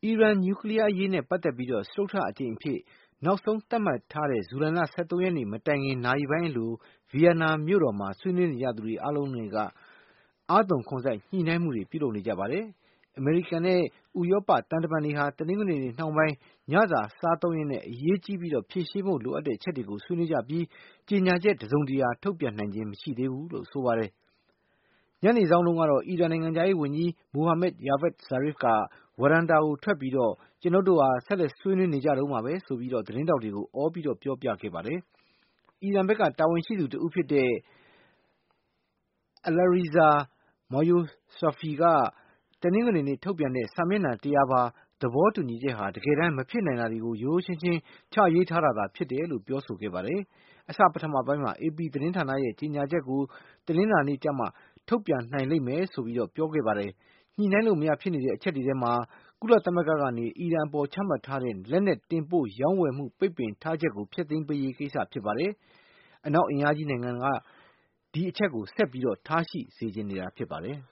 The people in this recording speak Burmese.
အီရန်နျူကလ িয়ার အရေးနဲ့ပတ်သက်ပြီးစတုတ္ထအကြိမ်အဖြစ်နောက်ဆုံးသတ်မှတ်ထားတဲ့ဇူလိုင်လ 13 ရက်နေ့မတိုင်ခင်နာရီပိုင်းအလိုဗီယက်နာမြို့တော်မှာဆွေးနွေးနေကြသူတွေအားလုံးကအားသွန်ခွန်စိုက်ညှိနှိုင်းမှုတွေပြုလုပ်နေကြပါတယ်။ အမေရိကန်နဲ့ဥရောပသံတမန်တွေဟာတနင်္ဂနွေနေ့နှောင်းပိုင်းညစာစားသုံးရင်းအရေးကြီးပြီးဖြေရှင်းဖို့လိုအပ်တဲ့အချက်တွေကိုဆွေးနွေးကြပြီးကြေညာချက်တစုံတရာထုတ်ပြန်နိုင်ခြင်းမရှိသေးဘူးလို့ဆိုပါတယ်။ ညနေစောင်းတုန်းကတော့အီရန်နိုင်ငံခြားရေးဝန်ကြီး Mohammad Javad Zarif ကဝရန်တာကိုထွက်ပြီးကျွန်တော်တို့ဟာဆက်လက်ဆွေးနွေးနေကြတုန်းပါပဲဆိုပြီးသတင်းထောက်တွေကိုအော်ပြီးပြောပြခဲ့ပါတယ်။ အီရန်ဘက်ကတာဝန်ရှိသူတဦးဖြစ်တဲ့ Alireza Mayorsafi ကတနင်္ဂနွေနေ့ထုတ်ပြန်တဲ့စာမျက်နှာ100 ပါသဘောတူညီချက်ဟာတကယ်တမ်းမဖြစ်နိုင်တာတွေကိုရိုးရိုးရှင်းရှင်းချရေးထားတာသာဖြစ်တယ်လို့ပြောဆိုခဲ့ပါတယ်။ အစပထမပိုင်းမှာ AP သတင်းဌာနရဲ့ကြေညာချက်ကိုတနင်္လာနေ့ကျမှထုတ်ပြန်နိုင်လိမ့်မယ်ဆိုပြီးပြောခဲ့ပါတယ်။ ညှိနှိုင်းလို့မရဖြစ်နေတဲ့အချက်တွေထဲမှာကုလသမဂ္ဂကနေအီရန်အပေါ်ချမှတ်ထားတဲ့လက်နက်တင်ပို့ရောင်းဝယ်မှုပိတ်ပင်ထားချက်ကိုဖျက်သိမ်းပေးရေးကိစ္စဖြစ်ပါတယ်။ အနောက်အင်အားကြီးနိုင်ငံကဒီအချက်ကိုဆက်ပြီးထားရှိစေချင်နေတာဖြစ်ပါတယ်။